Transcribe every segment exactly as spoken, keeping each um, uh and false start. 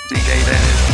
D J Dennis.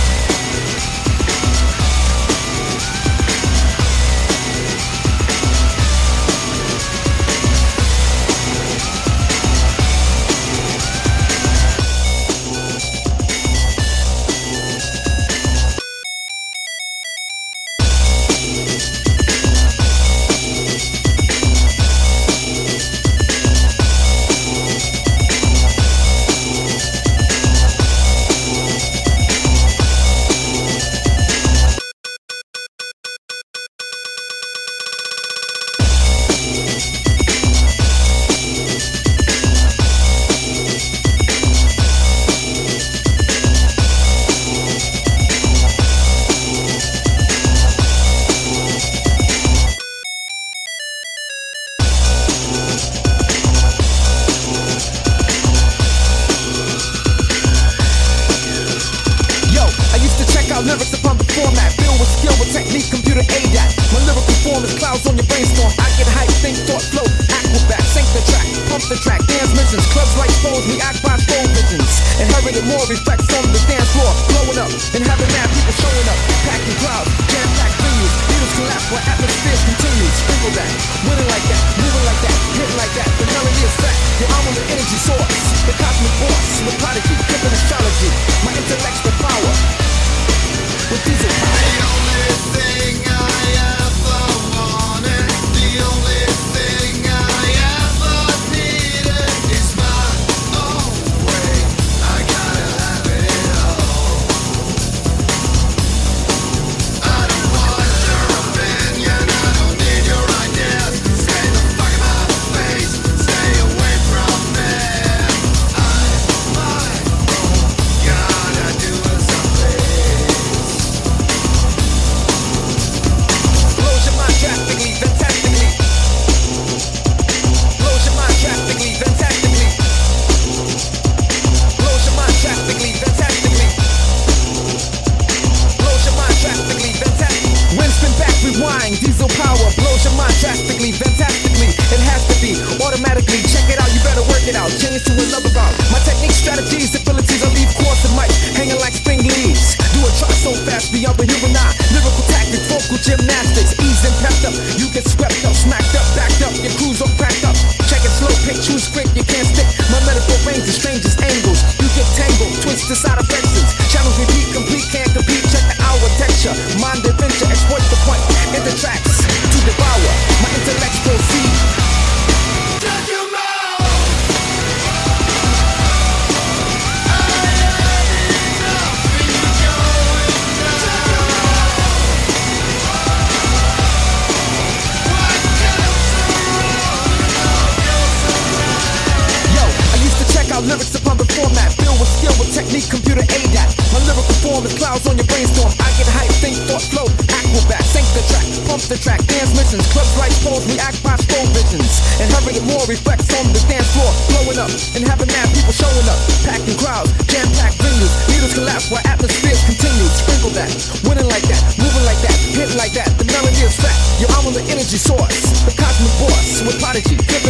Lyrics upon the format, filled with skill with technique, computer A D A C. My lyrical form is clouds on your brainstorm. I get hype, think, thought, flow, acrobat, sync the track, pump the track, dance missions, clubs like foes, we act by foe visions. Inherited more effects on the dance floor, blowing up and having mad people showing up, packing crowds, jam-packed venues. Needles collapse while atmospheres continue. Sprinkle that, winning like that, moving like that, hitting like that. The melody is fat, your arm on the energy source, the cosmic force, with prodigy, tripping astrology. My intellect's the power. With diesel power. The only thing I ever wanted, the only thing I ever needed is my own way. I gotta have it all. I don't want your opinion, I don't need your ideas. Stay the fuck in my face, stay away from me. I'm my own, gotta do something. Drastically, fantastically. Blows your mind drastically, fantastically. Blows your mind drastically, fantastically. Blows your mind drastically, fantastically. When spin back, rewind, diesel power. Blows your mind drastically, fantastically. It has to be automatically. Check it out, you better work it out. Change to another route. My technique, strategies, abilities, I leave course of mic, hanging like spring leaves. Do a try so fast beyond the human eye. Lyrical tactics, vocal gymnastics, ease and pepped up. You get swept up, smacked up, backed up. Your crew's all cracked up. Check it slow, pick, choose quick, you can't stick. My metaphor range is strangest angles. You get tangled, twist to side affections. Channels repeat, complete, can't compete. Check the hour texture, mind adventure, exploit the point. In the tracks to devour. My intellects proceed. Check your mouth. Lyrics upon the format, filled with skill with technique, computer A D A C. My lyrical form is clouds on your brainstorm. I get hype, think, thought, flow, acrobat, sync the track, pump the track, dance missions, clubs like foes, we act by slow visions. Inherited more reflects on the dance floor, blowing up and having mad people showing up, packing crowds, jam-packed venues. Needles collapse while atmospheres continue. Sprinkle that, winning like that, moving like that, hitting like that. The melody is fat, your arm on the energy source, the cosmic force with prodigy.